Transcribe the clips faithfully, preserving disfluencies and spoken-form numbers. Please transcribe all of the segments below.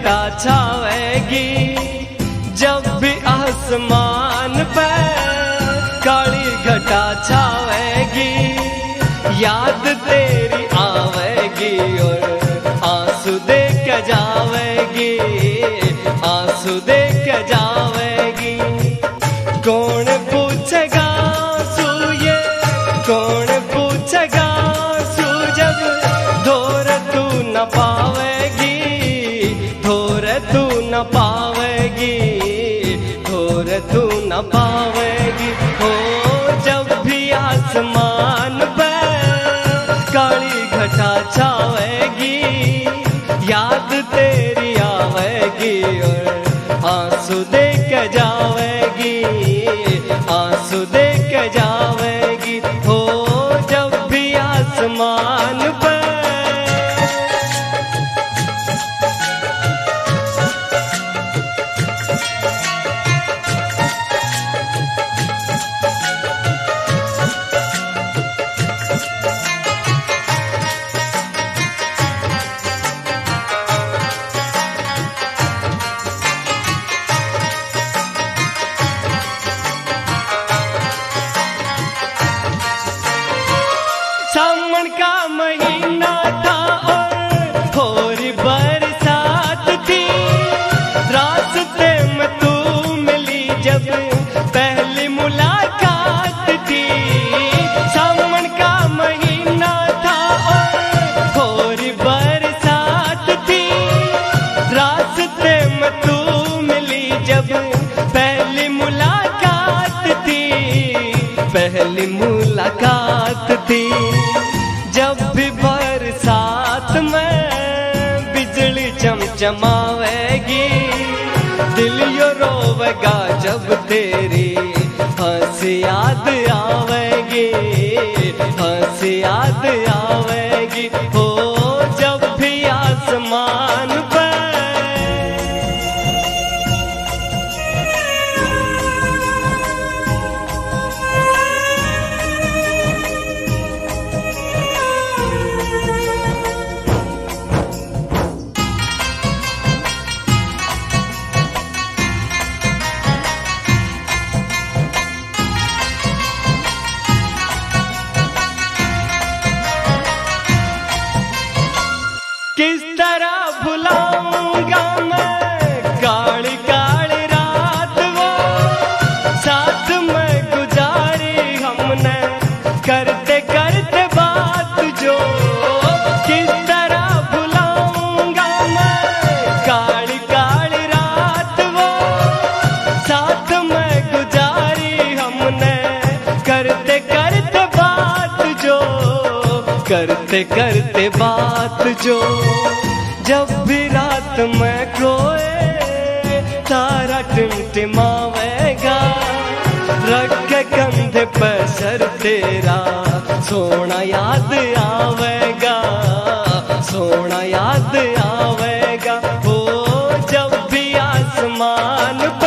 घटा छावेगी जब भी आसमान पे काली घटा छावेगी, याद तेरी आवेगी और आंसू दे के जावेगी, आंसू दे के जावेगी। कौन पूछेगा आंसू ये, कौन पूछेगा आंसू जब धोर तू न पावेगी, धोर तू न पावेगी, धोर तू न पावेगी। हो जब भी आसमान पे काली घटा छावेगी, याद तेरी आवेगी और आंसू दे के जावेगी, आंसू दे के जावेगी। हो जब भी आसमान पे सावन का महीना था और थोड़ी बरसात थी, रास्ते में तू मिली जब पहली मुलाकात थी। सावन का महीना था और थोड़ी बरसात थी, रास्ते में तू मिली जब पहली मुलाकात थी, पहली मुलाकात थी। जब भी बरसात में बिजली चमचमावेगी, दिल यो रोवेगा जब तेरी हंसी याद आवेगी, हंसी याद आवेगी। हो जब भी आसमान पे किस तरह भुलाऊंगा मैं काली काली रात वो, साथ में गुजारी हमने करते करते बात जो। किस तरह भुलाऊंगा मैं काली काली रात वो, साथ में गुजारी हमने करते करते बात जो, करते करते बात जो। जब भी रात में कोए तारा टिमटिमावेगा, रख के कंधे पर सर तेरा सोना याद आवेगा, सोना याद आवेगा। हो जब भी आसमान पे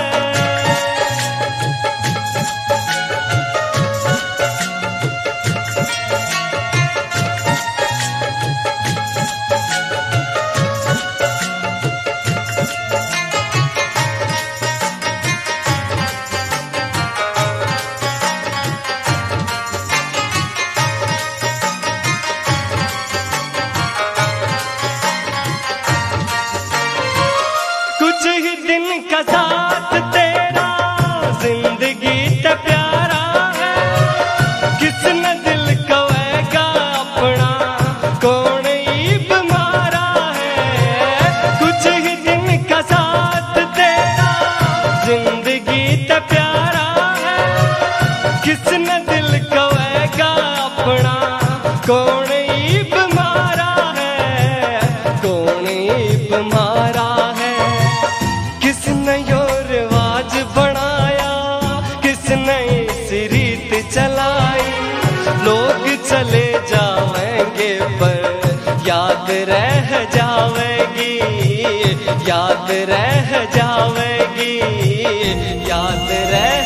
कुछ ही दिन का साथ तेरा जिंदगी तो प्यारा है, किसने दिल कवेगा अपना कौन ही बीमारा है। कुछ ही दिन का साथ तेरा जिंदगी तो प्यारा है, किसने दिल कवेगा अपना कौन ही बीमारा है, कौन ही बीमारा है। किसने यो रिवाज बनाया, किसने इस रीत चलाई, लोग चले जावेंगे पर याद रह जावेगी, याद रह जावेगी, याद रह